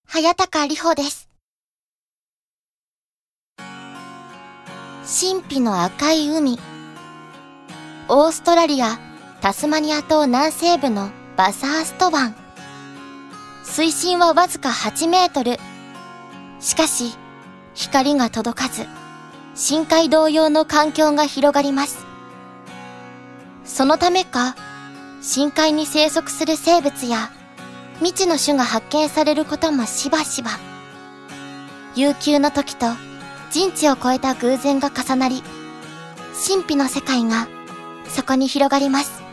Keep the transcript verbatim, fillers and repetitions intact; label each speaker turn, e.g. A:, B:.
A: 早高里穂です。神秘の赤い海。オーストラリア・タスマニア島南西部のバサースト湾。水深はわずかはちメートル。しかし、光が届かず、深海同様の環境が広がります。そのためか、深海に生息する生物や未知の種が発見されることもしばしば。悠久の時と人知を超えた偶然が重なり、神秘の世界がそこに広がります。